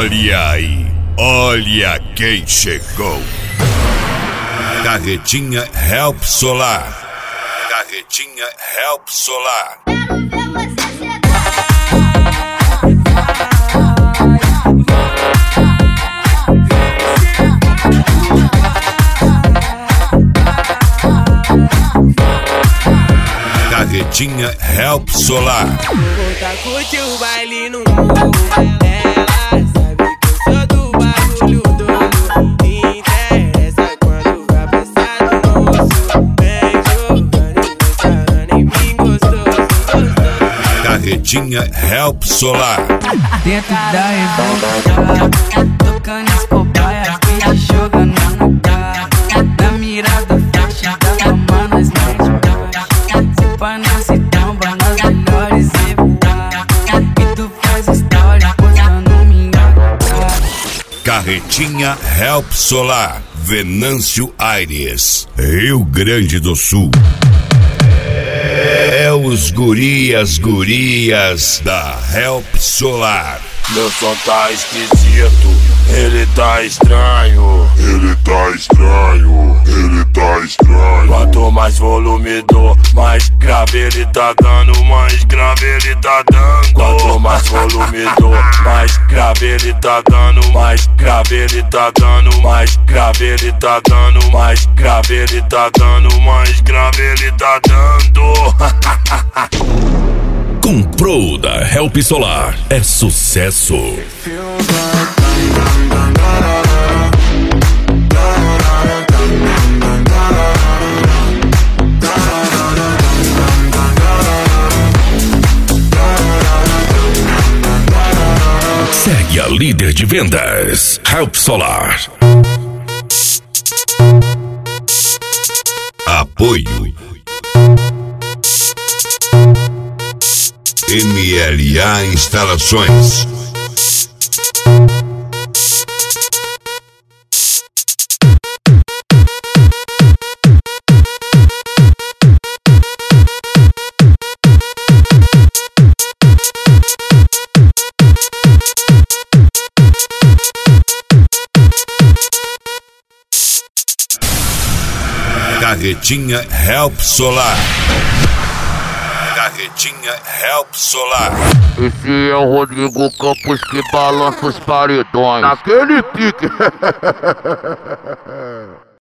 Olha aí, olha quem chegou. Carretinha Help Solar. Carretinha Help Solar. Carretinha Help Solar. Tá curte o baile no morro. Ela sabe que eu sou do bagulho doido. Me interessa quando vai passar do moço. Vem jogando e sarrando em mim gostoso. Carretinha Help Solar. Dentro da revolta, tocando as cobaias, bicho jogando no carro. Na mirada faixa da fama nós mete. Se pá não se tromba, nós melhores e voar. E tu faz história postando minha cara. Carretinha Help Solar. Venâncio Aires, Rio Grande do Sul. É os gurias da Help Solar. Meu som tá esquisito, ele tá estranho. Ele tá estranho, ele tá estranho. Quanto mais volume dou, mais grave ele tá dando, mais grave ele tá dando. Quanto mais volume dou, mais grave ele tá dando, mais grave ele tá dando, mais grave ele tá dando, mais grave ele tá dando, mais grave ele tá dando. Comprou da Help Solar, é sucesso. Segue a líder de vendas, Help Solar. Apoio MLA Instalações. Carretinha Help Solar. Carretinha Help Solar. Esse é o Rodrigo Campos que balança os paredões naquele pique.